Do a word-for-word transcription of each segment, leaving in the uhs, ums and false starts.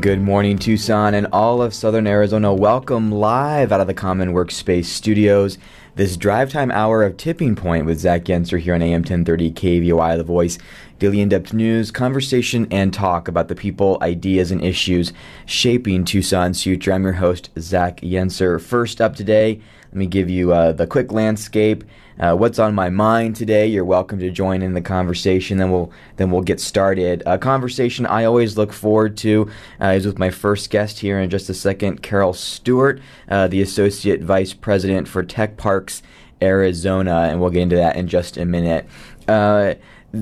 Good morning, Tucson and all of Southern Arizona. Welcome live out of the Common Workspace Studios. This drive time hour of Tipping Point with Zach Yenser here on A M ten thirty K V O I, The Voice. Daily in-depth news, conversation, and talk about the people, ideas, and issues shaping Tucson's future. I'm your host, Zach Yenser. First up today, let me give you uh, the quick landscape. Uh, what's on my mind today? You're welcome to join in the conversation. Then we'll then we'll get started. A conversation I always look forward to uh, is with my first guest here in just a second, Carol Stewart, uh, the Associate Vice President for Tech Parks Arizona, and we'll get into that in just a minute. Uh,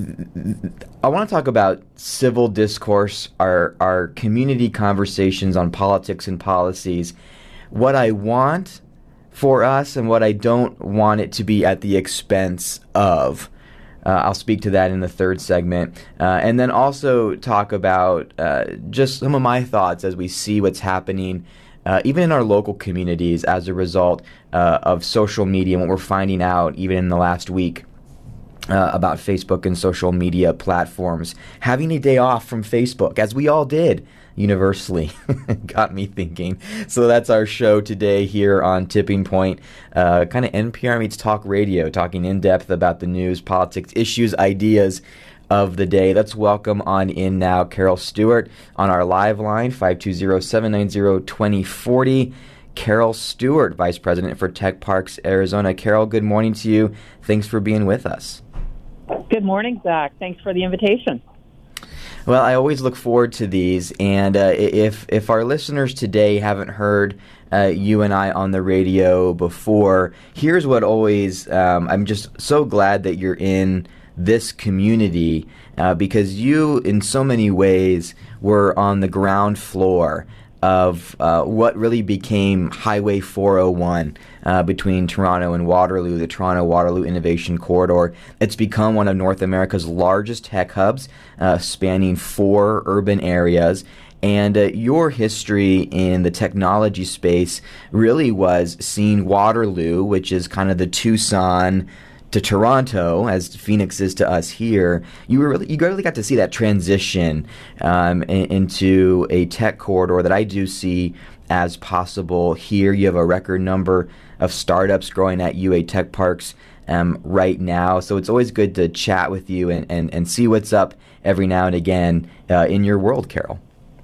I want to talk about civil discourse, our our community conversations on politics and policies. What I want for us and what I don't want it to be at the expense of. Uh, I'll speak to that in the third segment. Uh, and then also talk about uh, just some of my thoughts as we see what's happening uh, even in our local communities as a result uh, of social media and what we're finding out even in the last week uh, about Facebook and social media platforms. Having a day off from Facebook, as we all did, universally, got me thinking. So that's our show today here on Tipping Point, uh, kind of N P R meets talk radio, talking in depth about the news, politics, issues, ideas of the day. Let's welcome on in now Carol Stewart on our live line, five two zero, seven nine zero, two zero four zero. Carol Stewart, Vice President for Tech Parks Arizona. Carol, good morning to you. Thanks for being with us. Good morning, Zach. Thanks for the invitation. Well, I always look forward to these, and uh, if if our listeners today haven't heard uh, you and I on the radio before, here's what always, um, I'm just so glad that you're in this community uh, because you, in so many ways, were on the ground floor of uh, what really became Highway four oh one uh, between Toronto and Waterloo, the Toronto-Waterloo Innovation Corridor. It's become one of North America's largest tech hubs, uh, spanning four urban areas. And uh, your history in the technology space really was seeing Waterloo, which is kind of the Tucson to Toronto, as Phoenix is to us here. You were really, you really got to see that transition um, in, into a tech corridor that I do see as possible here. You have a record number of startups growing at U A Tech Parks um, right now, so it's always good to chat with you and, and, and see what's up every now and again uh, in your world, Carol.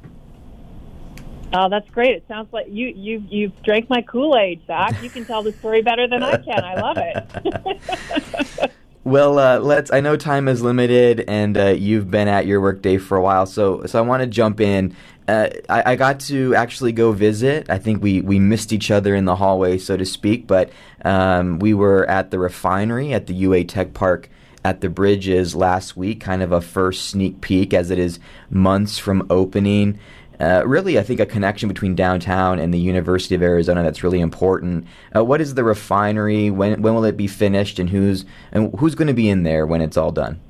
Oh, that's great. It sounds like you, you, you've drank my Kool-Aid, Zach. You can tell the story better than I can. I love it. Well, uh, let's. I know time is limited, and uh, you've been at your workday for a while, so so I want to jump in. Uh, I, I got to actually go visit. I think we, we missed each other in the hallway, so to speak, but um, we were at the refinery at the U A Tech Park at the Bridges last week, kind of a first sneak peek as it is months from opening. Uh, really, I think a connection between downtown and the University of Arizona that's really important. Uh, what is the refinery? When when will it be finished? And who's and who's going to be in there when it's all done?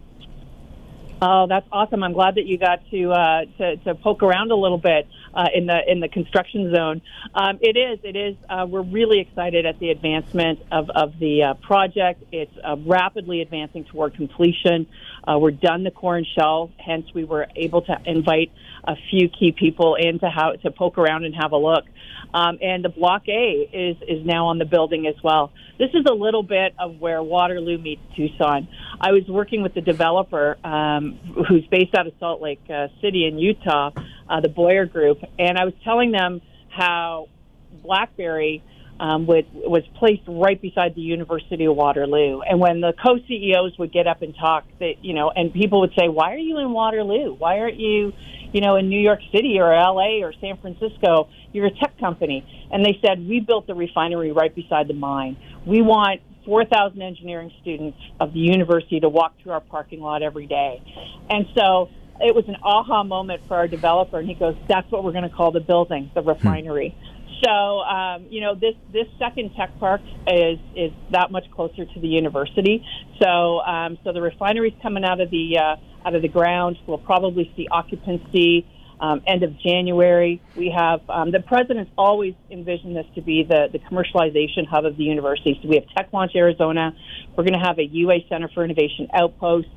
Oh, that's awesome! I'm glad that you got to uh, to, to poke around a little bit uh, in the in the construction zone. Um, it is, it is. Uh, we're really excited at the advancement of of the uh, project. It's uh, rapidly advancing toward completion. Uh, we're done the core and shell. Hence, we were able to invite a few key people in to how to poke around and have a look. Um, and the Block A is is now on the building as well. This is a little bit of where Waterloo meets Tucson. I was working with the developer um, who's based out of Salt Lake uh, City in Utah, uh, the Boyer Group, and I was telling them how BlackBerry um, would, was placed right beside the University of Waterloo. And when the co-C E Os would get up and talk, they, you know, and people would say, "Why are you in Waterloo? Why aren't you, you know, in New York City or L A or San Francisco? You're a tech company." And they said, "We built the refinery right beside the mine. We want four thousand engineering students of the university to walk through our parking lot every day." And so it was an aha moment for our developer, and he goes, "That's what we're going to call the building, the refinery." Hmm. So, um, you know, this, this second tech park is, is that much closer to the university. So, um, so the refinery's coming out of the uh, out of the ground. We'll probably see occupancy um, end of January. We have um, the president's always envisioned this to be the, the commercialization hub of the university. So we have Tech Launch Arizona. We're going to have a U A Center for Innovation outpost.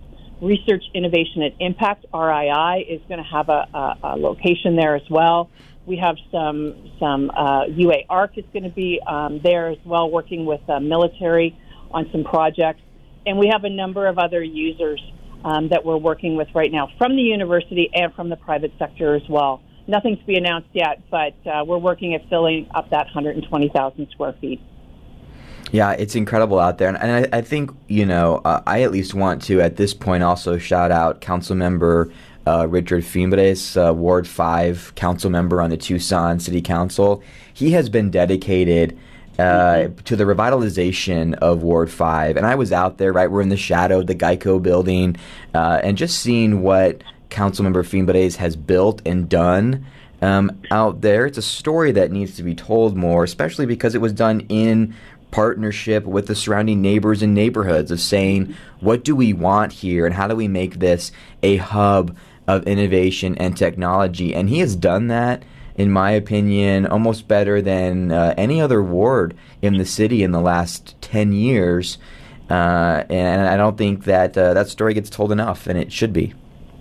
Research, Innovation, and Impact, R I I, is going to have a, a, a location there as well. We have some some uh, U A ARC is going to be um, there as well, working with uh, military on some projects. And we have a number of other users um, that we're working with right now from the university and from the private sector as well. Nothing to be announced yet, but uh, we're working at filling up that one hundred twenty thousand square feet. Yeah, it's incredible out there. And, and I, I think, you know, uh, I at least want to, at this point, also shout out Councilmember uh, Richard Fimbres, uh, Ward five council member on the Tucson City Council. He has been dedicated uh, mm-hmm. to the revitalization of Ward five. And I was out there, right? We're in the shadow of the Geico building, uh, and just seeing what Councilmember Fimbres has built and done um, out there. It's a story that needs to be told more, especially because it was done in partnership with the surrounding neighbors and neighborhoods, of saying, what do we want here and how do we make this a hub of innovation and technology? And he has done that, in my opinion, almost better than uh, any other ward in the city in the last ten years. Uh, and I don't think that uh, that story gets told enough, and it should be.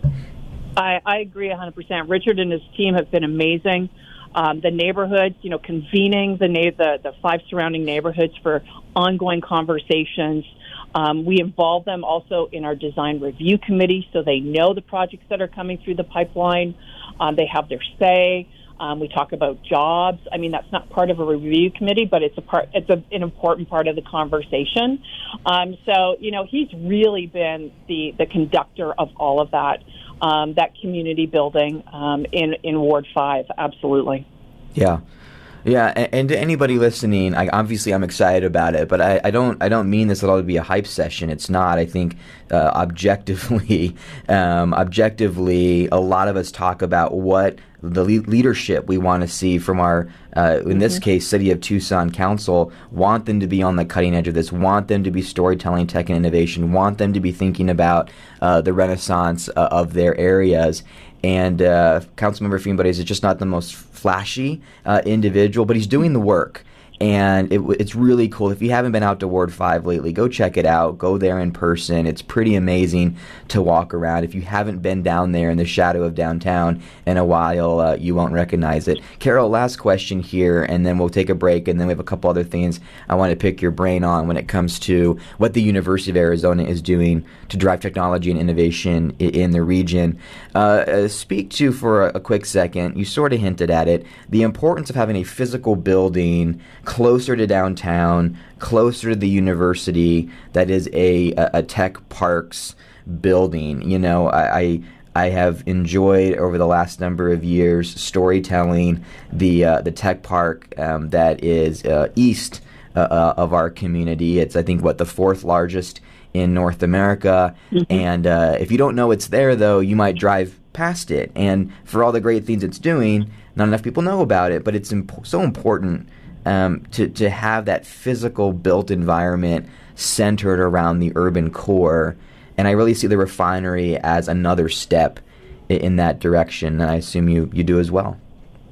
I, I agree one hundred percent. Richard and his team have been amazing. Um, the neighborhoods, you know, convening the, na- the the five surrounding neighborhoods for ongoing conversations. Um, we involve them also in our design review committee, so they know the projects that are coming through the pipeline. Um, they have their say. Um, we talk about jobs. I mean, that's not part of a review committee, but it's a part. It's a, an important part of the conversation. Um, so, you know, he's really been the the conductor of all of that. Um, that community building um, in, in Ward five, absolutely. Yeah. Yeah, and, and to anybody listening, I, obviously I'm excited about it, but I, I don't I don't mean this at all to be a hype session. It's not. I think uh, objectively, um, objectively, a lot of us talk about what the le- leadership we want to see from our, uh, in mm-hmm. this case, City of Tucson Council, want them to be on the cutting edge of this, want them to be storytelling, tech, and innovation, want them to be thinking about uh, the renaissance uh, of their areas. And uh, Councilmember Fimbres is just not the most flashy uh, individual, but he's doing the work. And it, it's really cool. If you haven't been out to Ward five lately, go check it out. Go there in person. It's pretty amazing to walk around. If you haven't been down there in the shadow of downtown in a while, uh, you won't recognize it. Carol, last question here, and then we'll take a break, and then we have a couple other things I want to pick your brain on when it comes to what the University of Arizona is doing to drive technology and innovation in, in the region. Uh, uh, speak to, for a, a quick second, you sort of hinted at it, the importance of having a physical building closer to downtown, closer to the university, that is a, a, a tech parks building. You know, I, I I have enjoyed over the last number of years storytelling the uh, the tech park um, that is uh, east uh, uh, of our community. It's, I think, what, the fourth largest in North America. Mm-hmm. And uh, if you don't know it's there, though, you might drive past it. And for all the great things it's doing, not enough people know about it. But it's imp- so important Um, to, to have that physical built environment centered around the urban core. And I really see the refinery as another step in, in that direction. And I assume you, you do as well.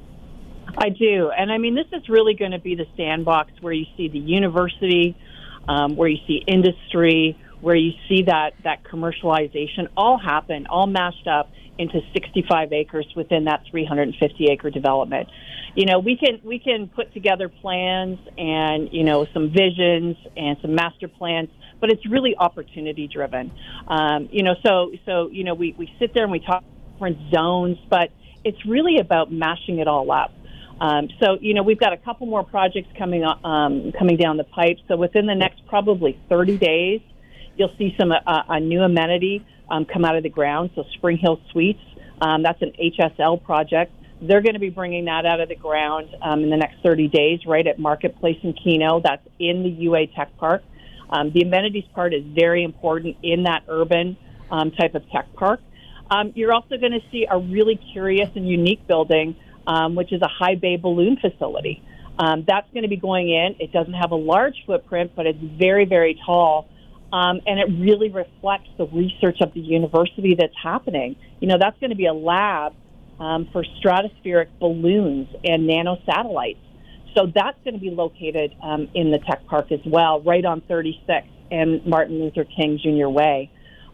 I do. And I mean, this is really going to be the sandbox where you see the university, um, where you see industry, where you see that, that commercialization all happen, all mashed up into sixty-five acres within that three hundred fifty acre development. You know, we can we can put together plans and, you know, some visions and some master plans, but it's really opportunity driven. Um, you know, so so you know, we, we sit there and we talk different zones, but it's really about mashing it all up. Um, so, you know, we've got a couple more projects coming um, coming down the pipe. So within the next probably thirty days, you'll see some uh, a new amenity um, come out of the ground. So Spring Hill Suites, um, that's an H S L project. They're going to be bringing that out of the ground um, in the next thirty days, right at Marketplace in Keno. That's in the U A Tech Park. Um, the amenities part is very important in that urban um, type of tech park. Um, you're also going to see a really curious and unique building, um, which is a high bay balloon facility. Um, that's going to be going in. It doesn't have a large footprint, but it's very, very tall. Um, and it really reflects the research of the university that's happening. You know, that's going to be a lab um, for stratospheric balloons and nanosatellites. So that's going to be located um, in the tech park as well, right on thirty-six and Martin Luther King Junior Way.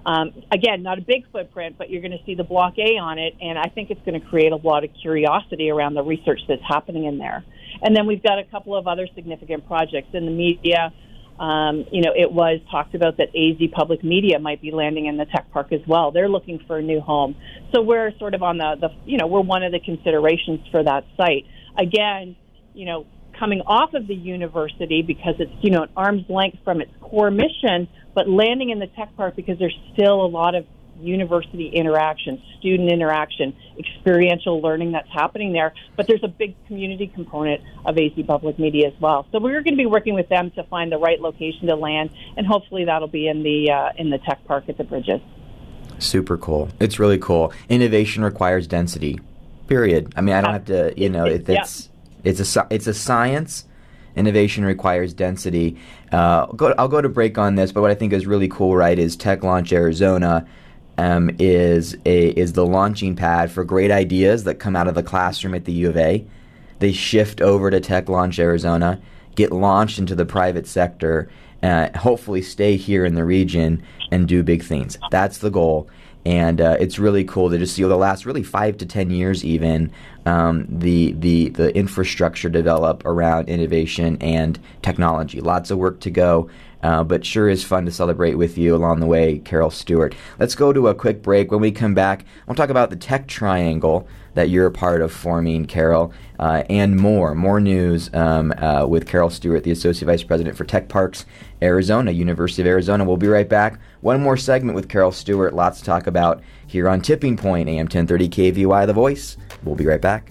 Um, again, not a big footprint, but you're going to see the Block A on it, and I think it's going to create a lot of curiosity around the research that's happening in there. And then we've got a couple of other significant projects in the media. Um, you know, it was talked about that A Z Public Media might be landing in the tech park as well. They're looking for a new home. So we're sort of on the, the you know, we're one of the considerations for that site. Again, you know, coming off of the university because it's, you know, an arm's length from its core mission, but landing in the tech park because there's still a lot of university interaction, student interaction, experiential learning that's happening there. But there's a big community component of A Z Public Media as well. So we're going to be working with them to find the right location to land, and hopefully that'll be in the uh, in the tech park at the Bridges. Super cool. It's really cool. Innovation requires density. Period. I mean, I don't have to. You know, it, it's yeah. it's a it's a science. Innovation requires density. Uh, go, I'll go to break on this, but what I think is really cool, right, is Tech Launch Arizona. Um, is a is the launching pad for great ideas that come out of the classroom at the U of A. They shift over to Tech Launch Arizona, get launched into the private sector, uh, hopefully stay here in the region and do big things. That's the goal. And uh, it's really cool to just see over the last really five to ten years even um, the, the, the infrastructure develop around innovation and technology. Lots of work to go. Uh, but sure is fun to celebrate with you along the way, Carol Stewart. Let's go to a quick break. When we come back, we'll talk about the tech triangle that you're a part of forming, Carol, uh, and more. More news um, uh, with Carol Stewart, the Associate Vice President for Tech Parks Arizona, University of Arizona. We'll be right back. One more segment with Carol Stewart. Lots to talk about here on Tipping Point, A M ten thirty K V Y, The Voice. We'll be right back.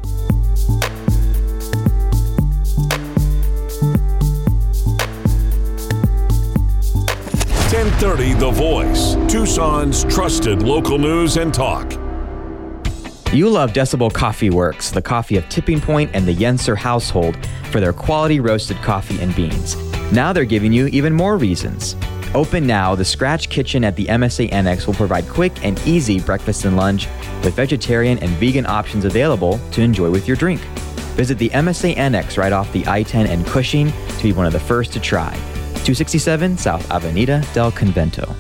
ten thirty The Voice, Tucson's trusted local news and talk. You love Decibel Coffee Works, the coffee of Tipping Point and the Yenser household, for their quality roasted coffee and beans. Now they're giving you even more reasons. Open now, the Scratch Kitchen at the M S A Annex will provide quick and easy breakfast and lunch with vegetarian and vegan options available to enjoy with your drink. Visit the M S A Annex right off the I ten and Cushing to be one of the first to try. two sixty-seven South Avenida del Convento.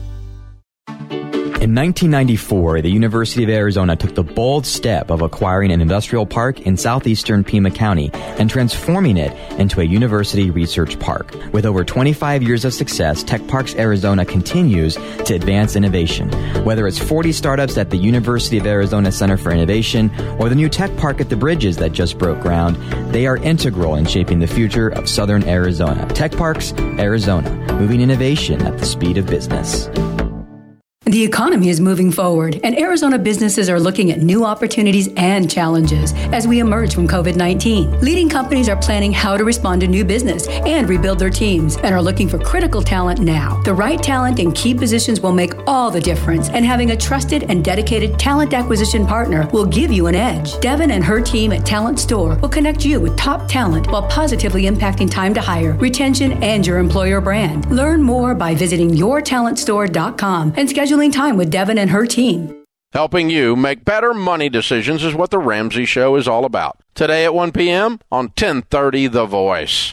In nineteen ninety-four, the University of Arizona took the bold step of acquiring an industrial park in southeastern Pima County and transforming it into a university research park. With over twenty-five years of success, Tech Parks Arizona continues to advance innovation. Whether it's forty startups at the University of Arizona Center for Innovation or the new tech park at the Bridges that just broke ground, they are integral in shaping the future of southern Arizona. Tech Parks Arizona, moving innovation at the speed of business. The economy is moving forward, and Arizona businesses are looking at new opportunities and challenges as we emerge from covid nineteen. Leading companies are planning how to respond to new business and rebuild their teams and are looking for critical talent now. The right talent in key positions will make all the difference, and having a trusted and dedicated talent acquisition partner will give you an edge. Devin and her team at Talent Store will connect you with top talent while positively impacting time to hire, retention, and your employer brand. Learn more by visiting your talent store dot com and schedule time with Devin and her team. Helping you make better money decisions is what The Ramsey Show is all about. Today at one p.m. on ten thirty The Voice.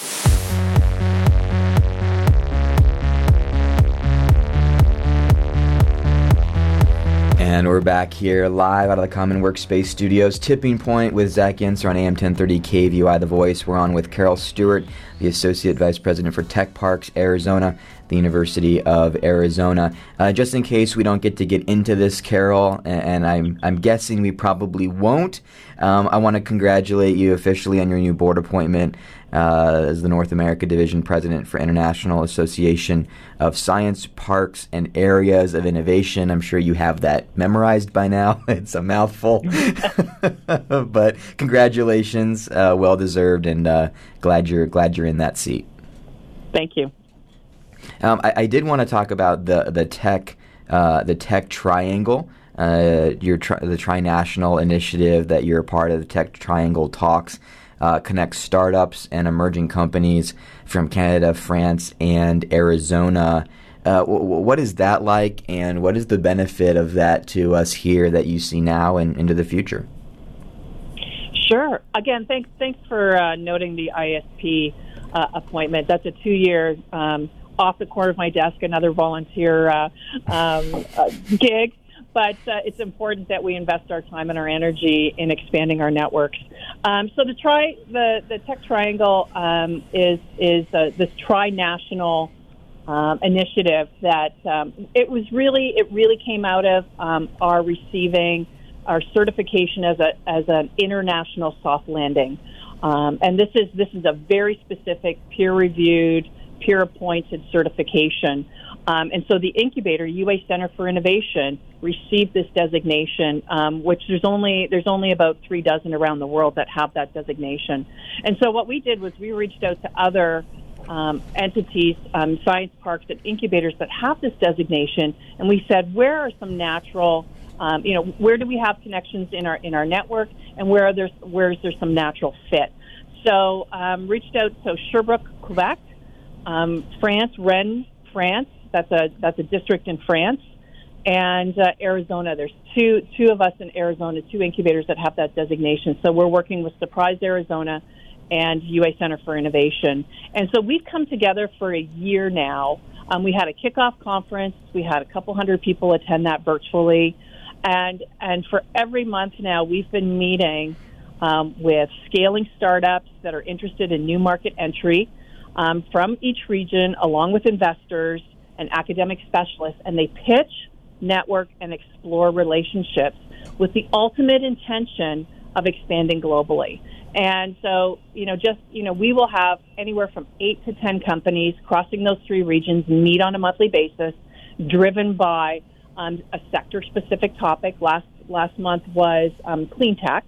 And we're back here live out of the Common Workspace Studios, Tipping Point with Zach Yenser on A M ten thirty K V Y The Voice. We're on with Carol Stewart, the Associate Vice President for Tech Parks Arizona, the University of Arizona. Uh, just in case we don't get to get into this, Carol, and, and I'm I'm guessing we probably won't, um, I want to congratulate you officially on your new board appointment uh, as the North America Division President for International Association of Science, Parks, and Areas of Innovation. I'm sure you have that memorized by now. It's a mouthful. But congratulations, uh, well deserved, and uh, glad you're glad you're in that seat. Thank you. Um, I, I did want to talk about the the tech uh, the tech triangle, uh, your tri- the Trinational initiative that you're a part of. The Tech Triangle Talks uh, connects startups and emerging companies from Canada, France, and Arizona. Uh, w- w- what is that like, and what is the benefit of that to us here that you see now and into the future? Sure. Again, thanks thanks for uh, noting the I S P uh, appointment. That's a two-year um, off the corner of my desk, another volunteer uh, um, uh, gig. But uh, it's important that we invest our time and our energy in expanding our networks. Um, so the tri the, the Tech Triangle um, is is uh, this tri-national um, initiative that um, it was really it really came out of um, our receiving our certification as a as an international soft landing, um, and this is this is a very specific peer-reviewed, peer-appointed certification. Um, and so the incubator, U A Center for Innovation, received this designation, um, which there's only there's only about three dozen around the world that have that designation. And so what we did was we reached out to other um, entities, um, science parks, and incubators that have this designation, and we said, where are some natural, um, you know, where do we have connections in our in our network, and where are there where is there some natural fit? So um, reached out to Sherbrooke, Quebec, um, France, Rennes, France. That's a that's a district in France, and uh, Arizona. There's two two of us in Arizona, two incubators that have that designation. So we're working with Surprise Arizona and U A Center for Innovation. And so we've come together for a year now. Um, we had a kickoff conference. We had a couple hundred people attend that virtually, and and for every month now, we've been meeting um, with scaling startups that are interested in new market entry um, from each region, along with investors and academic specialists, and they pitch, network, and explore relationships with the ultimate intention of expanding globally. And so, you know, just, you know, we will have anywhere from eight to ten companies crossing those three regions meet on a monthly basis, driven by um, a sector-specific topic. Last last month was um, clean tech.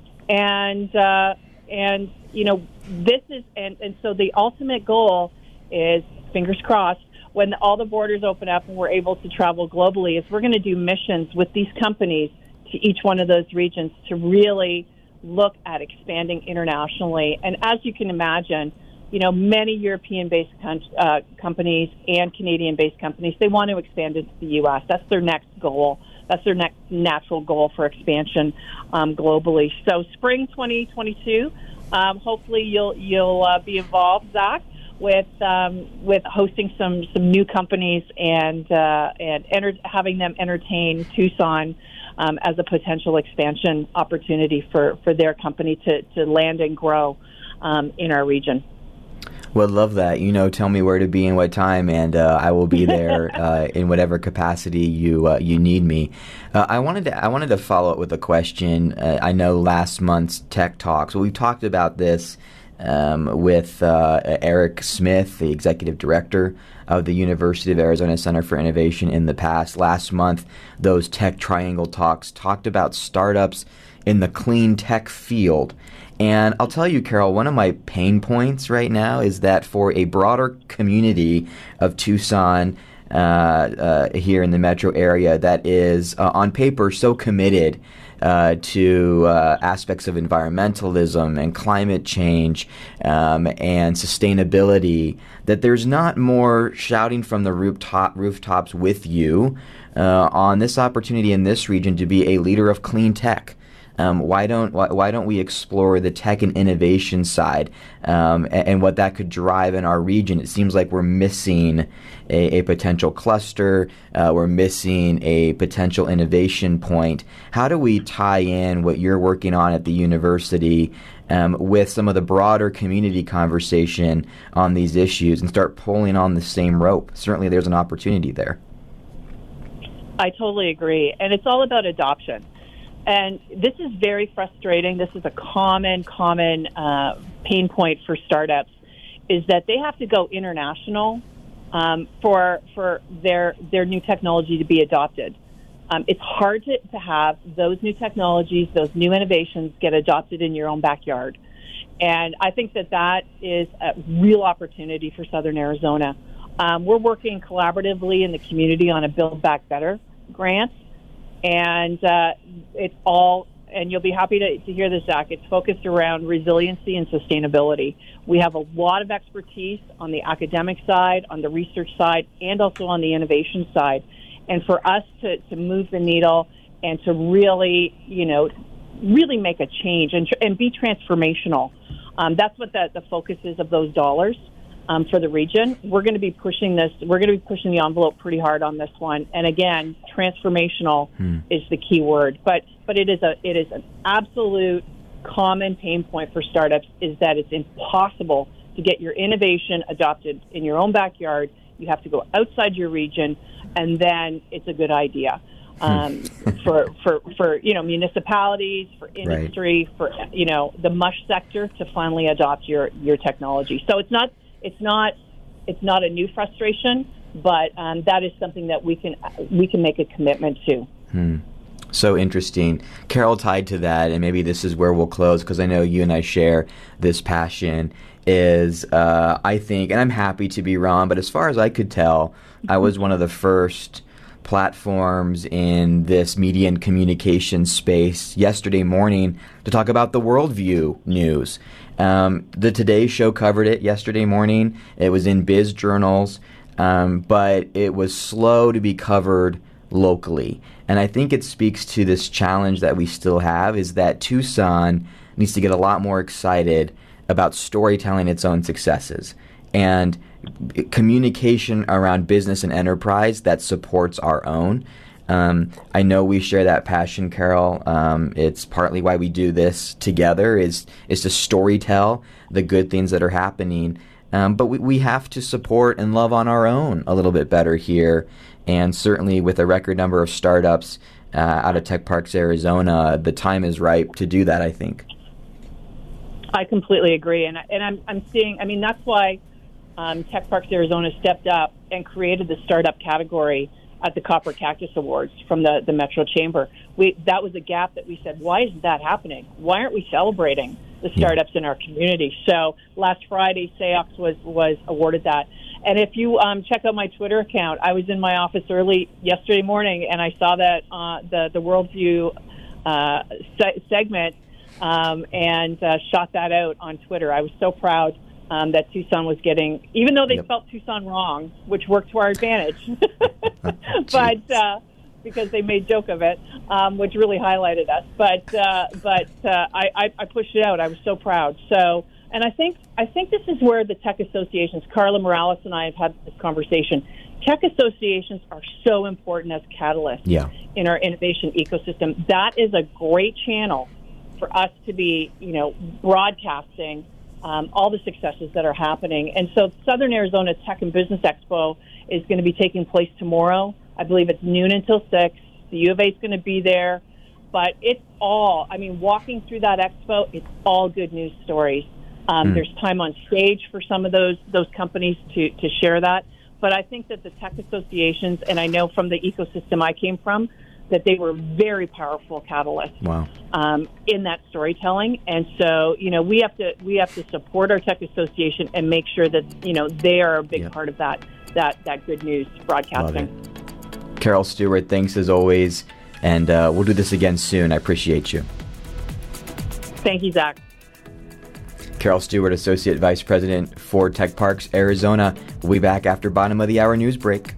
And, uh, and you know, this is, and, and so the ultimate goal is, fingers crossed, when all the borders open up and we're able to travel globally, is we're going to do missions with these companies to each one of those regions to really look at expanding internationally. And as you can imagine, you know, many European-based com- uh, companies and Canadian-based companies, they want to expand into the U S. That's their next goal. That's their next natural goal for expansion um, globally. So spring twenty twenty-two, um, hopefully you'll you'll uh, be involved, Zach, with um, with hosting some, some new companies and uh, and enter- having them entertain Tucson um, as a potential expansion opportunity for, for their company to, to land and grow um, in our region. Well, love that. You know, tell me where to be and what time, and uh, I will be there uh, in whatever capacity you uh, you need me. Uh, I wanted to I wanted to follow up with a question. Uh, I know last month's Tech Talks, well, we talked about this Um, with uh, Eric Smith, the executive director of the University of Arizona Center for Innovation in the past. Last month, those Tech Triangle talks talked about startups in the clean tech field. And I'll tell you, Carol, one of my pain points right now is that for a broader community of Tucson uh, uh, here in the metro area that is, uh, on paper, so committed Uh, to uh, aspects of environmentalism and climate change um, and sustainability, that there's not more shouting from the rooftop rooftops with you uh, on this opportunity in this region to be a leader of clean tech. Um, why don't why, why don't we explore the tech and innovation side um, and, and what that could drive in our region? It seems like we're missing a, a potential cluster. Uh, we're missing a potential innovation point. How do we tie in what you're working on at the university um, with some of the broader community conversation on these issues and start pulling on the same rope? Certainly there's an opportunity there. I totally agree. And it's all about adoption. And this is very frustrating. This is a common, common uh, pain point for startups, is that they have to go international um, for for their their new technology to be adopted. Um, it's hard to, to have those new technologies, those new innovations get adopted in your own backyard. And I think that that is a real opportunity for Southern Arizona. Um, we're working collaboratively in the community on a Build Back Better grant. And uh, it's all, and you'll be happy to, to hear this, Zach, it's focused around resiliency and sustainability. We have a lot of expertise on the academic side, on the research side, and also on the innovation side. And for us to, to move the needle and to really, you know, really make a change and, and be transformational, um, that's what the, the focus is of those dollars. um, for the region. We're going to be pushing this. We're going to be pushing the envelope pretty hard on this one. And again, transformational hmm. is the key word. But but it is a it is an absolute common pain point for startups is that it's impossible to get your innovation adopted in your own backyard. You have to go outside your region, and then it's a good idea. Um, for, for, for, you know, municipalities, for industry, right. for, you know, the mush sector to finally adopt your, your technology. So it's not, it's not, it's not a new frustration, but um, that is something that we can, we can make a commitment to. Hmm. So interesting. Carol, tied to that, and maybe this is where we'll close because I know you and I share this passion, is uh, I think, and I'm happy to be wrong, but as far as I could tell, I was one of the first platforms in this media and communication space yesterday morning to talk about the Worldview news. Um, the Today Show covered it yesterday morning. It was in biz journals, um, but it was slow to be covered locally. And I think it speaks to this challenge that we still have, is that Tucson needs to get a lot more excited about storytelling its own successes and communication around business and enterprise that supports our own. Um, I know we share that passion, Carol. Um, it's partly why we do this together, is is to storytell the good things that are happening. Um, but we, we have to support and love on our own a little bit better here. And certainly with a record number of startups uh, out of Tech Parks, Arizona, the time is ripe to do that, I think. I completely agree. And, and I'm, I'm seeing, I mean, that's why Um, Tech Parks Arizona stepped up and created the startup category at the Copper Cactus Awards from the, the Metro Chamber. We that was a gap that we said, why isn't that happening? Why aren't we celebrating the startups yeah. in our community? So last Friday, S A O X was, was awarded that. And if you um, check out my Twitter account, I was in my office early yesterday morning, and I saw that uh, the, the Worldview uh, se- segment um, and uh, shot that out on Twitter. I was so proud Um, that Tucson was getting, even though they yep. felt Tucson wrong, which worked to our advantage, but uh, because they made joke of it, um, which really highlighted us. But uh, but uh, I, I, I pushed it out. I was so proud. So, and I think I think this is where the tech associations, Carla Morales and I have had this conversation. Tech associations are so important as catalysts yeah. in our innovation ecosystem. That is a great channel for us to be, you know, broadcasting Um, all the successes that are happening. And so Southern Arizona Tech and Business Expo is going to be taking place tomorrow. I believe it's noon until six. The U of A is going to be there. But it's all, I mean, walking through that expo, it's all good news stories. Um, mm. There's time on stage for some of those those companies to, to share that. But I think that the tech associations, and I know from the ecosystem I came from, that they were very powerful catalysts wow. um, in that storytelling. And so, you know, we have to we have to support our tech association and make sure that, you know, they are a big yep. part of that that that good news broadcasting. Carol Stewart, thanks as always, and uh, we'll do this again soon. I appreciate you. Thank you, Zach. Carol Stewart, Associate Vice President for Tech Parks Arizona. We'll be back after bottom of the hour news break.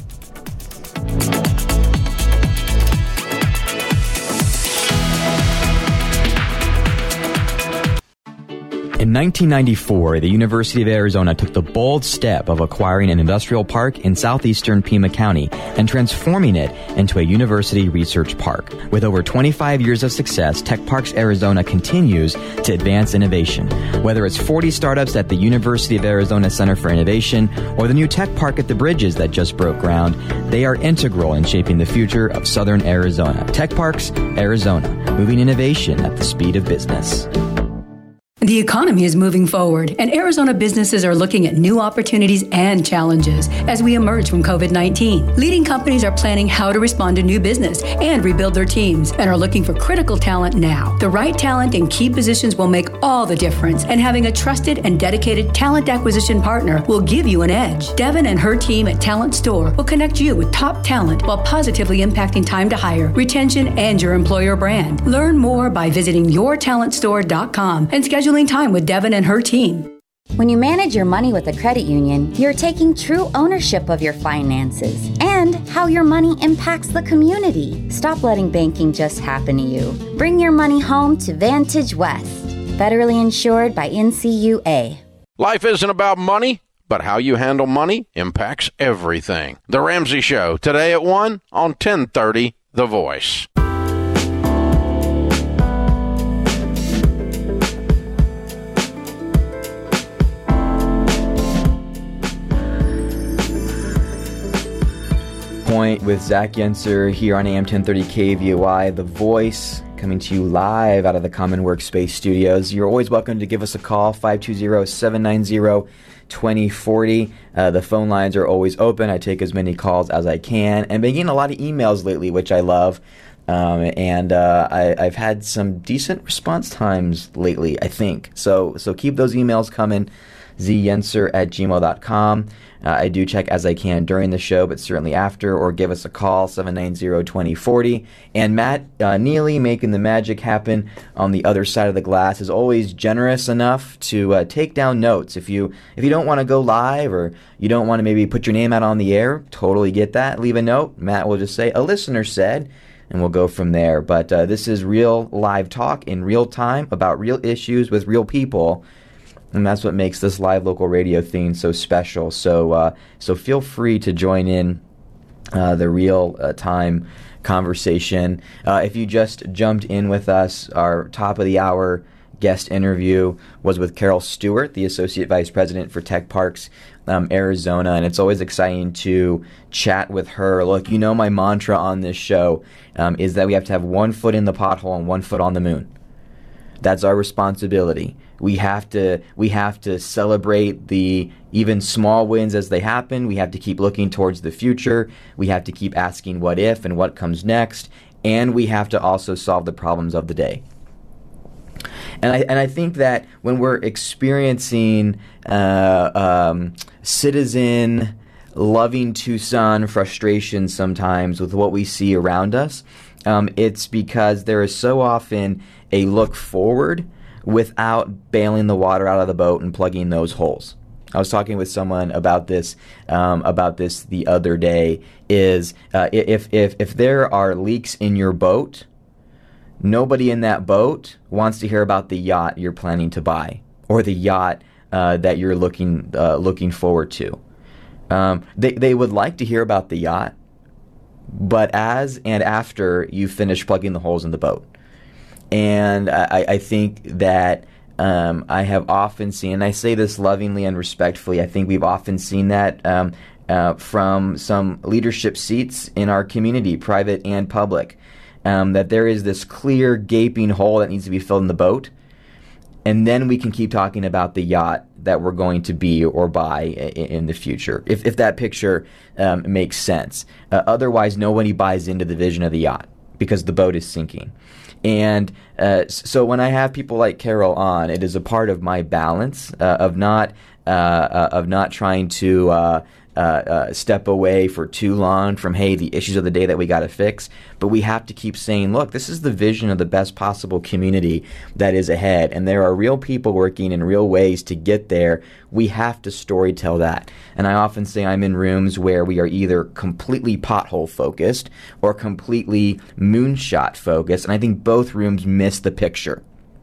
In nineteen ninety-four, the University of Arizona took the bold step of acquiring an industrial park in southeastern Pima County and transforming it into a university research park. With over twenty-five years of success, Tech Parks Arizona continues to advance innovation. Whether it's forty startups at the University of Arizona Center for Innovation or the new tech park at the Bridges that just broke ground, they are integral in shaping the future of Southern Arizona. Tech Parks Arizona, moving innovation at the speed of business. The economy is moving forward, and Arizona businesses are looking at new opportunities and challenges as we emerge from covid nineteen. Leading companies are planning how to respond to new business and rebuild their teams and are looking for critical talent now. The right talent in key positions will make all the difference, and having a trusted and dedicated talent acquisition partner will give you an edge. Devin and her team at Talent Store will connect you with top talent while positively impacting time to hire, retention, and your employer brand. Learn more by visiting your talent store dot com and schedule time with Devin and her team. When you manage your money with a credit union, you're taking true ownership of your finances and how your money impacts the community. Stop letting banking just happen to you. Bring your money home to Vantage West. Federally insured by N C U A. Life isn't about money, but how you handle money impacts everything. The Ramsey Show, today at one on ten thirty The Voice. Point with Zach Yenser here on A M ten thirty K V O I, The Voice, coming to you live out of the Common Workspace Studios. You're always welcome to give us a call, five two zero, seven nine zero, two zero four zero. Uh, the phone lines are always open. I take as many calls as I can, and been getting a lot of emails lately, which I love. Um, and uh, I, I've had some decent response times lately, I think. So so keep those emails coming, z yenser at gmail dot com. Uh, I do check as I can during the show, but certainly after, or give us a call, seven nine zero, two zero four zero. And Matt uh, Neely, making the magic happen on the other side of the glass, is always generous enough to uh, take down notes. If you if you don't want to go live, or you don't want to maybe put your name out on the air, totally get that. Leave a note. Matt will just say, a listener said, and we'll go from there. But uh, this is real live talk in real time about real issues with real people. And that's what makes this live local radio thing so special. So uh, so feel free to join in uh, the real uh, time conversation. Uh, if you just jumped in with us, our top of the hour guest interview was with Carol Stewart, the Associate Vice President for Tech Parks um, Arizona. And it's always exciting to chat with her. Look, you know my mantra on this show um, is that we have to have one foot in the pothole and one foot on the moon. That's our responsibility. We have to we have to celebrate the even small wins as they happen. We have to keep looking towards the future. We have to keep asking what if and what comes next. And we have to also solve the problems of the day. And I and I think that when we're experiencing uh, um, citizen loving Tucson frustration sometimes with what we see around us, um, it's because there is so often a look forward without bailing the water out of the boat and plugging those holes. I was talking with someone about this um, about this the other day. Is uh, if if if there are leaks in your boat, nobody in that boat wants to hear about the yacht you're planning to buy or the yacht uh, that you're looking uh, looking forward to. Um, they they would like to hear about the yacht, but as and after you finish plugging the holes in the boat. And I, I think that um, I have often seen, and I say this lovingly and respectfully, I think we've often seen that um, uh, from some leadership seats in our community, private and public, um, that there is this clear gaping hole that needs to be filled in the boat. And then we can keep talking about the yacht that we're going to be or buy in, in the future, if, if that picture um, makes sense. Uh, otherwise, nobody buys into the vision of the yacht because the boat is sinking. And uh, so when I have people like Carol on, it is a part of my balance uh, of not uh, uh, of not trying to uh, uh, uh, step away for too long from, hey, the issues of the day that we got to fix. But we have to keep saying, look, this is the vision of the best possible community that is ahead. And there are real people working in real ways to get there. We have to storytell that. And I often say I'm in rooms where we are either completely pothole focused or completely moonshot focused. And I think both rooms miss the picture.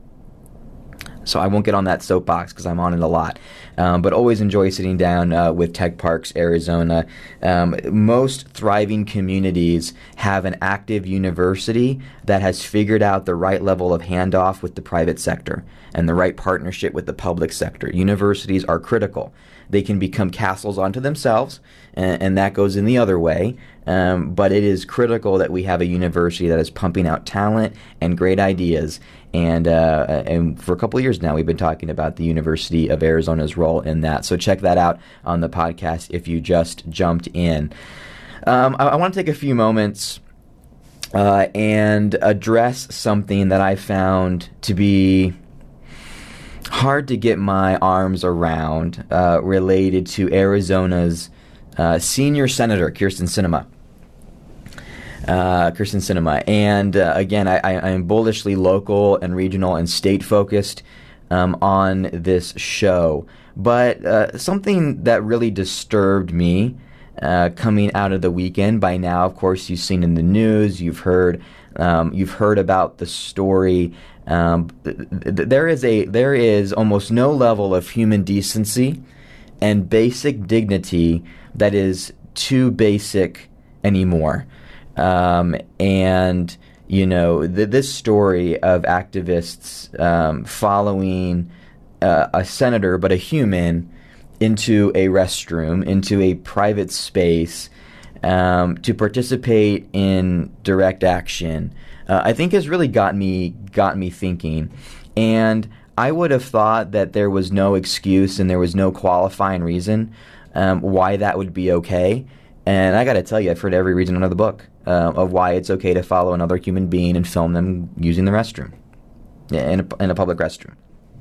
So I won't get on that soapbox because I'm on it a lot. Um, but always enjoy sitting down uh, with Tech Parks Arizona. Um, most thriving communities have an active university that has figured out the right level of handoff with the private sector and the right partnership with the public sector. Universities are critical. They can become castles unto themselves, and, and that goes in the other way. Um, but it is critical that we have a university that is pumping out talent and great ideas. And uh, and for a couple of years now, we've been talking about the University of Arizona's role in that. So check that out on the podcast if you just jumped in. Um, I, I want to take a few moments uh, and address something that I found to be hard to get my arms around uh, related to Arizona's uh, senior senator, Kyrsten Sinema. Uh, Kyrsten Sinema. And uh, again, I, I am bullishly local and regional and state focused um, on this show. But uh, something that really disturbed me uh, coming out of the weekend, by now, of course, you've seen in the news, you've heard, um, you've heard about the story. Um, th- th- there is a there is almost no level of human decency and basic dignity that is too basic anymore. Um, and, you know, the, this story of activists um, following uh, a senator, but a human, into a restroom, into a private space, um, to participate in direct action, uh, I think has really got me got me thinking. And I would have thought that there was no excuse and there was no qualifying reason um, why that would be okay. And I got to tell you, I've heard every reason under the book uh, of why it's okay to follow another human being and film them using the restroom, in a, in a public restroom.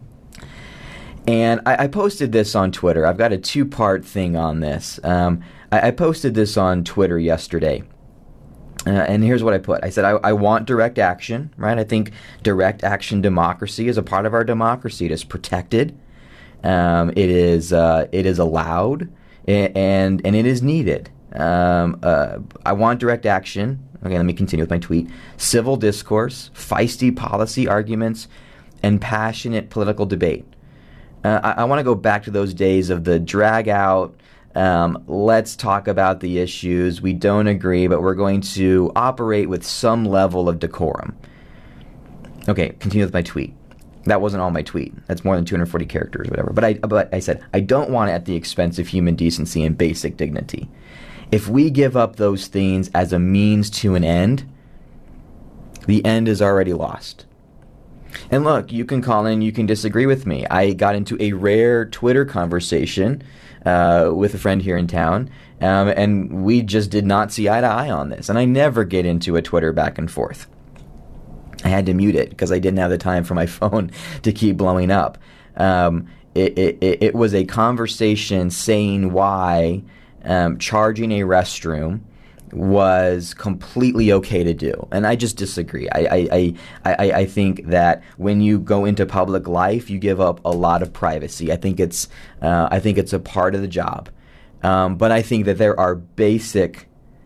And I, I posted this on Twitter. I've got a two-part thing on this. Um, I, I posted this on Twitter yesterday. Uh, and here's what I put. I said, I, I want direct action, right? I think direct action democracy is a part of our democracy. It is protected. Um, it is uh, it is allowed, and and it is needed. Um, uh, I want direct action. Okay, let me continue with my tweet. Civil discourse, feisty policy arguments, and passionate political debate. Uh, I, I want to go back to those days of the drag out, um, let's talk about the issues, we don't agree, but we're going to operate with some level of decorum. Okay, continue with my tweet. That wasn't all my tweet. That's more than two hundred forty characters, whatever. But I, but I said, I don't want it at the expense of human decency and basic dignity. If we give up those things as a means to an end, the end is already lost. And look, you can call in, you can disagree with me. I got into a rare Twitter conversation uh, with a friend here in town, um, and we just did not see eye to eye on this. And I never get into a Twitter back and forth. I had to mute it because I didn't have the time for my phone to keep blowing up. Um, it, it, it was a conversation saying why um, charging a restroom was completely okay to do, and I just disagree. I, I, I, I, I think that when you go into public life, you give up a lot of privacy. I think it's uh, I think it's a part of the job, um, but I think that there are basic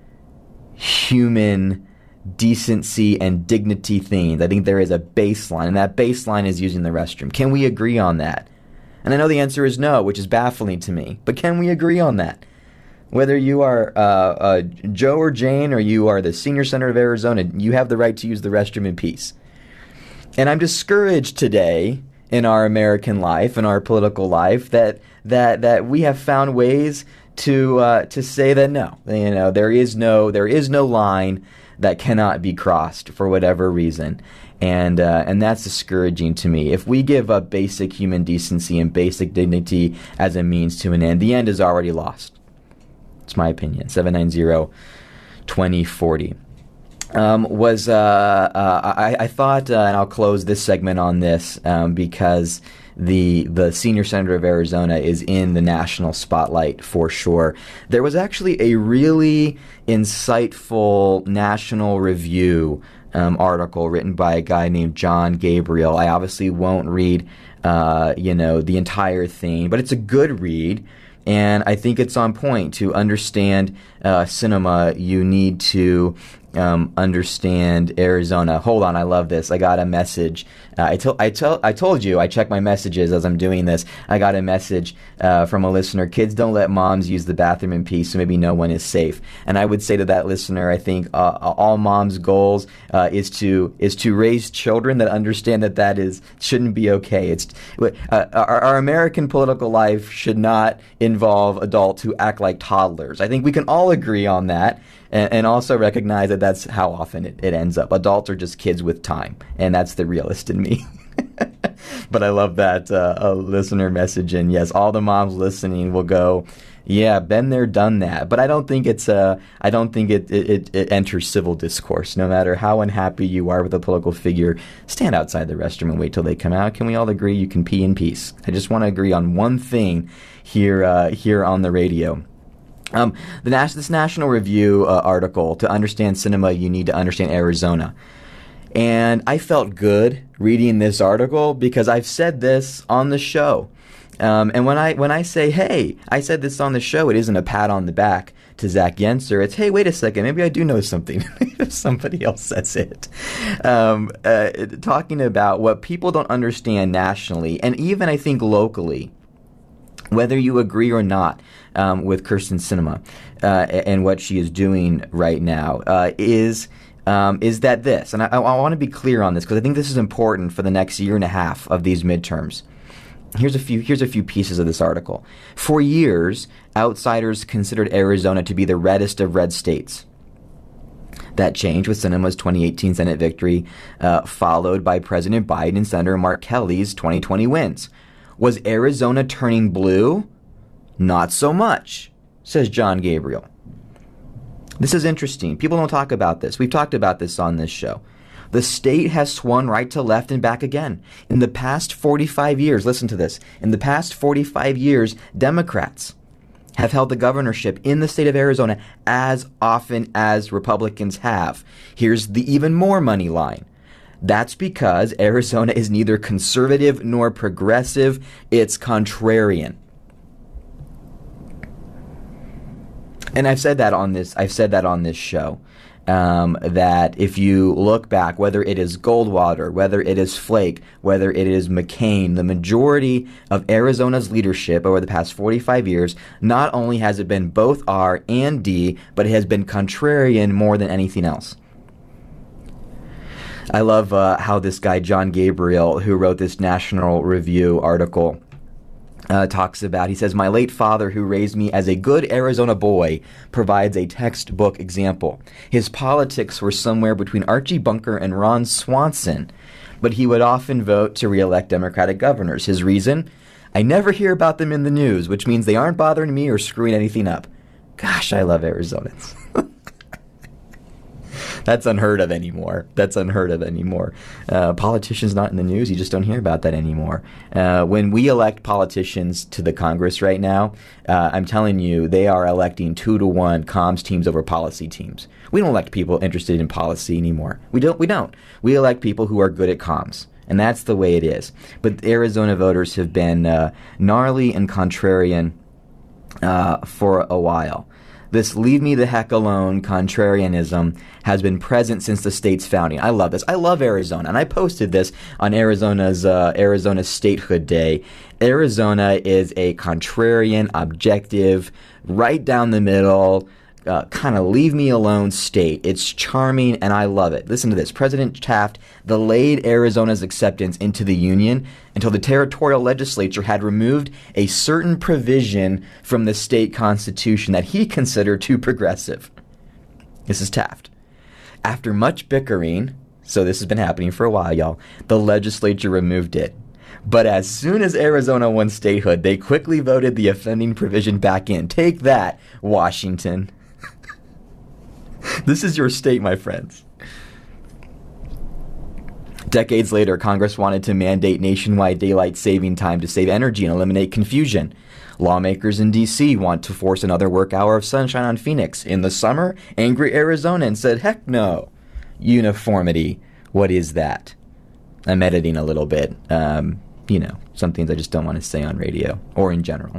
human decency and dignity things. I think there is a baseline, and that baseline is using the restroom. Can we agree on that? And I know the answer is no, which is baffling to me, but can we agree on that? Whether you are uh, uh, Joe or Jane, or you are the senior senator of Arizona, you have the right to use the restroom in peace. And I'm discouraged today in our American life, in our political life, that that that we have found ways to uh, to say that no, you know, there is no there is no line that cannot be crossed for whatever reason. And uh, and that's discouraging to me. If we give up basic human decency and basic dignity as a means to an end, the end is already lost. It's my opinion. seven nine zero, two zero four zero. Um, was, uh, uh, I, I thought, uh, and I'll close this segment on this, um, because the the senior senator of Arizona is in the national spotlight for sure. There was actually a really insightful National Review um, article written by a guy named John Gabriel. I obviously won't read, uh, you know, the entire thing, but it's a good read. And I think it's on point. To understand uh, cinema, you need to um, understand Arizona. Hold on, I love this. I got a message. Uh, I, to- I, to- I told you, I check my messages as I'm doing this. I got a message uh, from a listener. Kids don't let moms use the bathroom in peace, so maybe no one is safe. And I would say to that listener, I think uh, all moms' goals uh, is to is to raise children that understand that that is shouldn't be okay. It's uh, our, our American political life should not involve adults who act like toddlers. I think we can all agree on that, and, and also recognize that that's how often it, it ends up. Adults are just kids with time, and that's the realist in me. But I love that uh, a listener message, and yes, all the moms listening will go, yeah, been there, done that. But I don't think it's uh, I don't think it, it it enters civil discourse. No matter how unhappy you are with a political figure, stand outside the restroom and wait till they come out. Can we all agree you can pee in peace? I just want to agree on one thing here uh, here on the radio. Um, the Nas- this National Review uh, article, to understand cinema, you need to understand Arizona. And I felt good reading this article because I've said this on the show. Um, and when I when I say, hey, I said this on the show, it isn't a pat on the back to Zach Yenser. It's, hey, wait a second, maybe I do know something if somebody else says it. Um, uh, talking about what people don't understand nationally, and even I think locally, whether you agree or not um, with Kyrsten Sinema uh, and what she is doing right now, uh, is um, is that this, and I, I want to be clear on this because I think this is important for the next year and a half of these midterms. Here's a few here's a few pieces of this article. For years, outsiders considered Arizona to be the reddest of red states. That changed with Sinema's twenty eighteen Senate victory, uh, followed by President Biden and Senator Mark Kelly's twenty twenty wins. Was Arizona turning blue? Not so much, says John Gabriel. This is interesting. People don't talk about this. We've talked about this on this show. The state has swung right to left and back again. In the past forty-five years, listen to this, in the past forty-five years, Democrats have held the governorship in the state of Arizona as often as Republicans have. Here's the even more money line. That's because Arizona is neither conservative nor progressive. It's contrarian. And I've said that on this. I've said that on this show. Um, that if you look back, whether it is Goldwater, whether it is Flake, whether it is McCain, the majority of Arizona's leadership over the past forty-five years, not only has it been both R and D, but it has been contrarian more than anything else. I love uh, how this guy, John Gabriel, who wrote this National Review article, Uh, talks about, he says, my late father, who raised me as a good Arizona boy, provides a textbook example. His politics were somewhere between Archie Bunker and Ron Swanson, but he would often vote to re-elect Democratic governors. His reason? I never hear about them in the news, which means they aren't bothering me or screwing anything up. Gosh, I love Arizonans. That's unheard of anymore. That's unheard of anymore. Uh, politicians not in the news, you just don't hear about that anymore. Uh, when we elect politicians to the Congress right now, uh, I'm telling you, they are electing two to one comms teams over policy teams. We don't elect people interested in policy anymore. We don't. We don't. We elect people who are good at comms. And that's the way it is. But Arizona voters have been uh, gnarly and contrarian uh, for a while. This leave me the heck alone contrarianism has been present since the state's founding. I love this. I love Arizona. And I posted this on Arizona's uh, Arizona Statehood Day. Arizona is a contrarian, objective, right down the middle, uh, kind of leave me alone state. It's charming and I love it. Listen to this. President Taft delayed Arizona's acceptance into the Union until the territorial legislature had removed a certain provision from the state constitution that he considered too progressive. This is Taft. After much bickering, so this has been happening for a while, y'all, the legislature removed it. But as soon as Arizona won statehood, they quickly voted the offending provision back in. Take that, Washington. This is your state, my friends. Decades later, Congress wanted to mandate nationwide daylight saving time to save energy and eliminate confusion. Lawmakers in D C want to force another work hour of sunshine on Phoenix. In the summer, angry Arizonans said, heck no. Uniformity, what is that? I'm editing a little bit. Um, you know, some things I just don't want to say on radio or in general.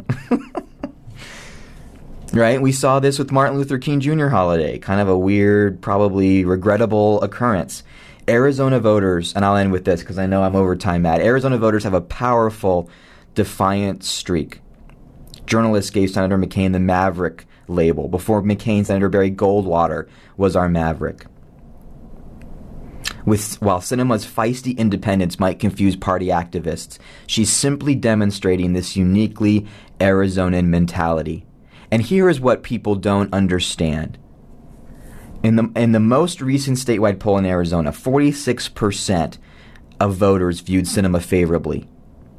Right? We saw this with Martin Luther King Junior holiday. Kind of a weird, probably regrettable occurrence. Arizona voters, and I'll end with this because I know I'm over time, Matt. Arizona voters have a powerful, defiant streak. Journalists gave Senator McCain the Maverick label. Before McCain, Senator Barry Goldwater was our Maverick. With, while Sinema's feisty independence might confuse party activists, she's simply demonstrating this uniquely Arizonan mentality. And here is what people don't understand. In the in the most recent statewide poll in Arizona, forty-six percent of voters viewed Sinema favorably.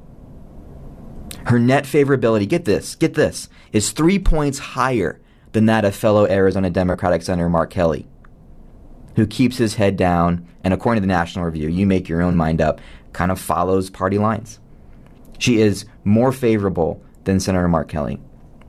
Her net favorability, get this, get this, is three points higher than that of fellow Arizona Democratic Senator Mark Kelly, who keeps his head down and, according to the National Review, you make your own mind up, kind of follows party lines. She is more favorable than Senator Mark Kelly.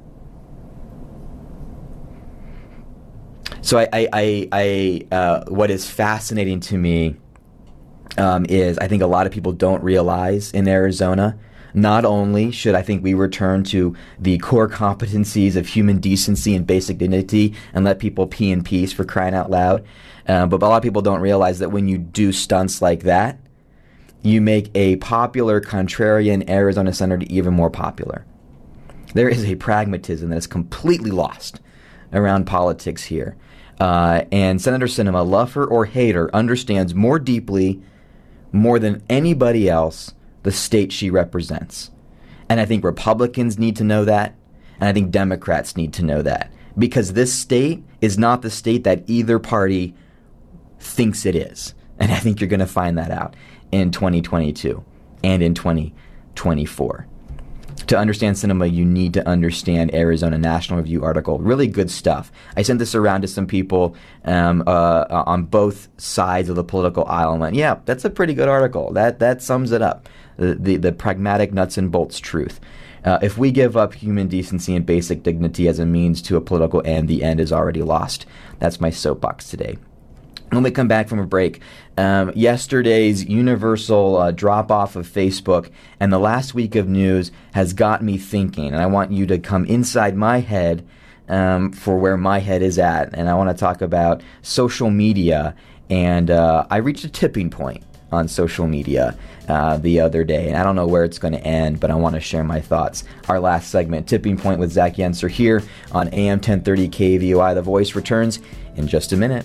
So I, I, I, I uh, what is fascinating to me um, is I think a lot of people don't realize in Arizona, not only should I think we return to the core competencies of human decency and basic dignity and let people pee in peace, for crying out loud, uh, but a lot of people don't realize that when you do stunts like that, you make a popular contrarian Arizona senator even more popular. There is a pragmatism that is completely lost around politics here. Uh, and Senator Sinema, love her or hate her, understands more deeply, more than anybody else, the state she represents. And I think Republicans need to know that, and I think Democrats need to know that, because this state is not the state that either party thinks it is. And I think you're going to find that out in twenty twenty-two and in twenty twenty-four. To understand Sinema, you need to understand Arizona National Review article. Really good stuff. I sent this around to some people um, uh, on both sides of the political aisle and went, yeah, that's a pretty good article. That that sums it up. The, the, the pragmatic nuts and bolts truth. Uh, if we give up human decency and basic dignity as a means to a political end, the end is already lost. That's my soapbox today. When we come back from a break, um, yesterday's universal uh, drop-off of Facebook and the last week of news has got me thinking, and I want you to come inside my head um, for where my head is at, and I want to talk about social media, and uh, I reached a tipping point on social media uh, the other day, and I don't know where it's going to end, but I want to share my thoughts. Our last segment, Tipping Point with Zach Yenser, here on A M ten thirty K V O I. The Voice returns in just a minute.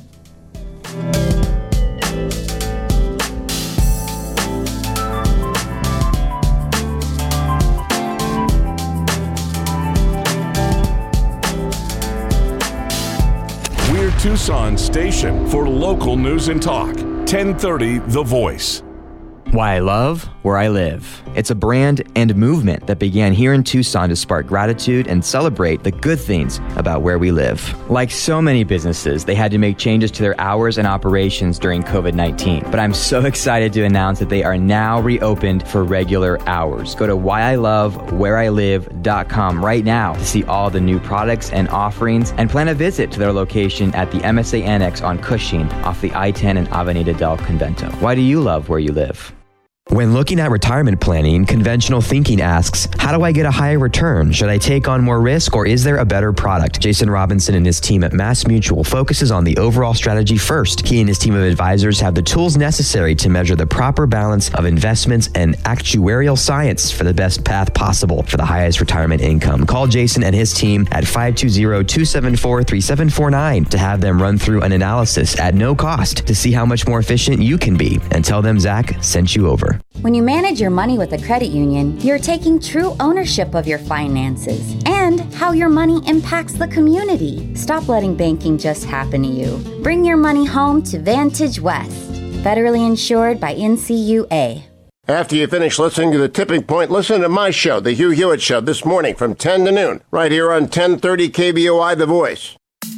We're Tucson's station for local news and talk. ten thirty The Voice. Why I love where I live. It's a brand and movement that began here in Tucson to spark gratitude and celebrate the good things about where we live. Like so many businesses, they had to make changes to their hours and operations during covid nineteen. But I'm so excited to announce that they are now reopened for regular hours. Go to why I love where I live dot com right now to see all the new products and offerings and plan a visit to their location at the M S A Annex on Cushing off the I ten and Avenida del Convento. Why do you love where you live? When looking at retirement planning, conventional thinking asks, how do I get a higher return? Should I take on more risk, or is there a better product? Jason Robinson and his team at Mass Mutual focuses on the overall strategy first. He and his team of advisors have the tools necessary to measure the proper balance of investments and actuarial science for the best path possible for the highest retirement income. Call Jason and his team at five two zero, two seven four, three seven four nine to have them run through an analysis at no cost to see how much more efficient you can be, and tell them Zach sent you over. When you manage your money with a credit union, you're taking true ownership of your finances and how your money impacts the community. Stop letting banking just happen to you. Bring your money home to Vantage West. Federally insured by N C U A. After you finish listening to The Tipping Point, listen to my show, The Hugh Hewitt Show, this morning from ten to noon, right here on ten thirty K V O I, The Voice.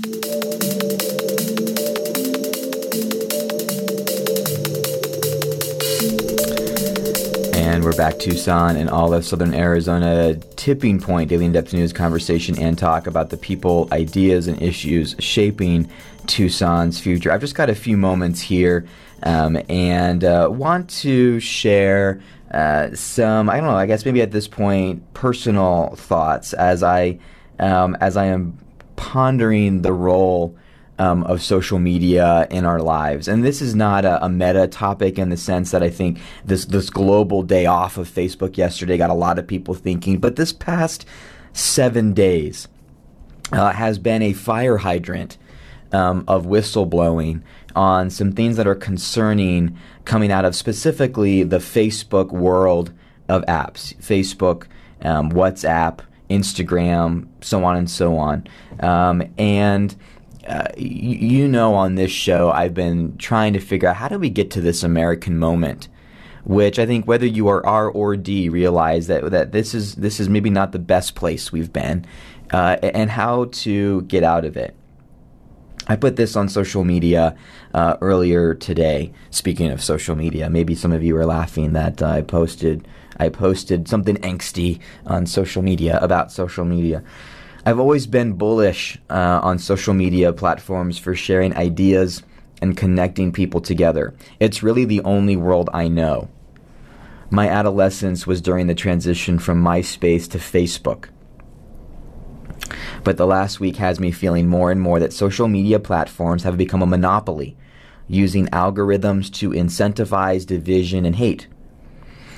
And we're back, Tucson and all of Southern Arizona. Tipping Point, daily in-depth news, conversation, and talk about the people, ideas, and issues shaping Tucson's future. I've just got a few moments here um, and uh, want to share uh, some, I don't know, I guess maybe at this point, personal thoughts as I, um, as I am pondering the role Um, of social media in our lives. And this is not a, a meta topic in the sense that I think this this global day off of Facebook yesterday got a lot of people thinking, but this past seven days uh, has been a fire hydrant um, of whistleblowing on some things that are concerning coming out of specifically the Facebook world of apps. Facebook, um, WhatsApp, Instagram, so on and so on. Um, and Uh, you, you know, on this show, I've been trying to figure out how do we get to this American moment, which I think whether you are R or D realize that that this is this is maybe not the best place we've been, uh, and how to get out of it. I put this on social media uh, earlier today. Speaking of social media, maybe some of you are laughing that uh, I posted I posted something angsty on social media about social media. I've always been bullish uh, on social media platforms for sharing ideas and connecting people together. It's really the only world I know. My adolescence was during the transition from MySpace to Facebook. But the last week has me feeling more and more that social media platforms have become a monopoly, using algorithms to incentivize division and hate.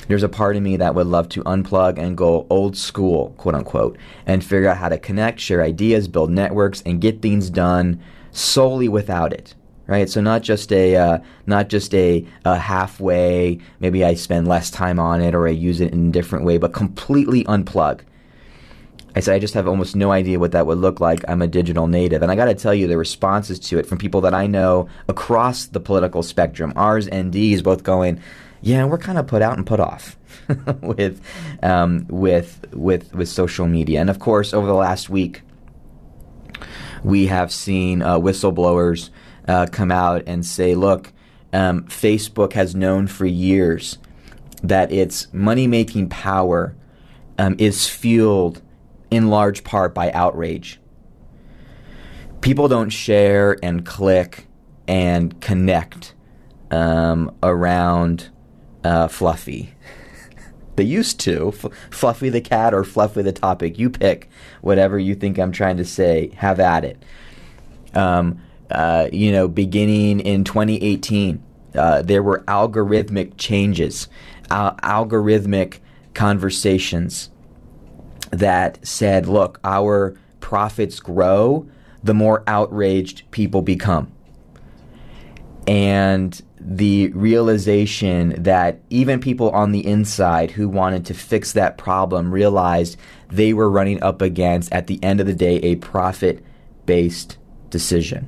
There's a part of me that would love to unplug and go old school, quote unquote, and figure out how to connect, share ideas, build networks, and get things done solely without it. Right, so not just a uh, not just a, a halfway. Maybe I spend less time on it, or I use it in a different way, but completely unplug. I said I just have almost no idea what that would look like. I'm a digital native, and I got to tell you, the responses to it from people that I know across the political spectrum, R's and D's, both going, "Yeah, we're kind of put out and put off with um, with with with social media." And of course, over the last week, we have seen uh, whistleblowers Uh, come out and say, look, um, Facebook has known for years that its money-making power um, is fueled in large part by outrage. People don't share and click and connect um, around uh, Fluffy. They used to. F- Fluffy the cat or Fluffy the topic. You pick whatever you think I'm trying to say. Have at it. Um, Uh, you know, beginning in twenty eighteen, uh, there were algorithmic changes, uh, algorithmic conversations that said, look, our profits grow the more outraged people become. And the realization that even people on the inside who wanted to fix that problem realized they were running up against, at the end of the day, a profit-based decision.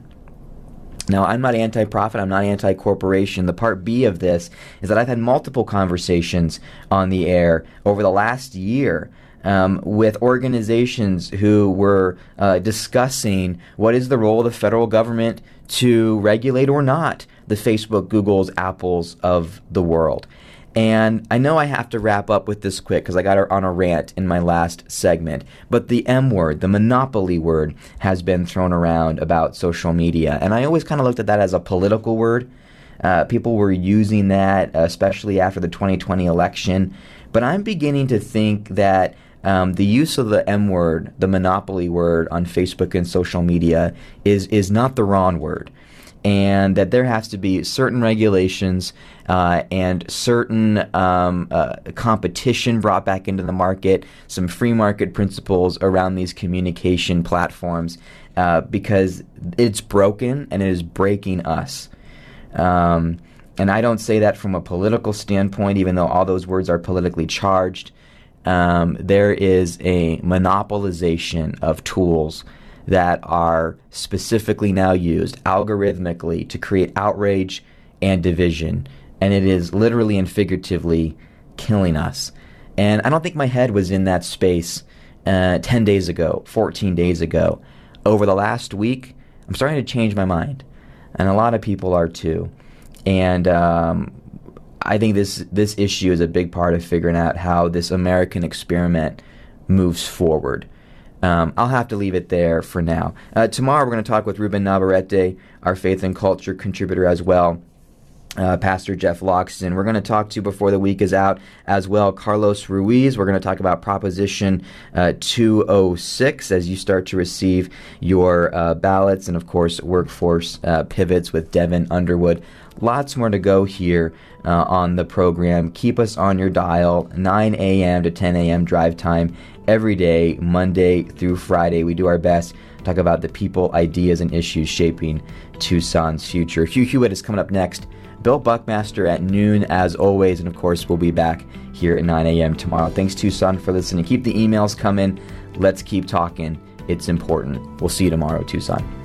Now, I'm not anti-profit, I'm not anti-corporation. The part B of this is that I've had multiple conversations on the air over the last year um, with organizations who were uh, discussing what is the role of the federal government to regulate or not the Facebook, Googles, Apples of the world. And I know I have to wrap up with this quick because I got her on a rant in my last segment. But the M word, the monopoly word, has been thrown around about social media. And I always kind of looked at that as a political word. Uh, people were using that, especially after the twenty twenty election. But I'm beginning to think that um, the use of the M word, the monopoly word on Facebook and social media is, is not the wrong word. And that there has to be certain regulations uh, and certain um, uh, competition brought back into the market, some free market principles around these communication platforms, uh, because it's broken and it is breaking us. Um, and I don't say that from a political standpoint, even though all those words are politically charged. Um, there is a monopolization of tools that are specifically now used algorithmically to create outrage and division. And it is literally and figuratively killing us. And I don't think my head was in that space uh, ten days ago, fourteen days ago. Over the last week, I'm starting to change my mind. And a lot of people are too. And um, I think this, this issue is a big part of figuring out how this American experiment moves forward. Um, I'll have to leave it there for now. Uh, tomorrow we're going to talk with Ruben Navarrete, our faith and culture contributor as well, uh, Pastor Jeff Loxton. We're going to talk to, before the week is out, as well, Carlos Ruiz. We're going to talk about Proposition uh, two oh six as you start to receive your uh, ballots, and, of course, workforce uh, pivots with Devin Underwood. Lots more to go here uh, on the program. Keep us on your dial, nine a.m. to ten a.m. drive time every day, Monday through Friday. We do our best to talk about the people, ideas, and issues shaping Tucson's future. Hugh Hewitt is coming up next. Bill Buckmaster at noon, as always. And, of course, we'll be back here at nine a.m. tomorrow. Thanks, Tucson, for listening. Keep the emails coming. Let's keep talking. It's important. We'll see you tomorrow, Tucson.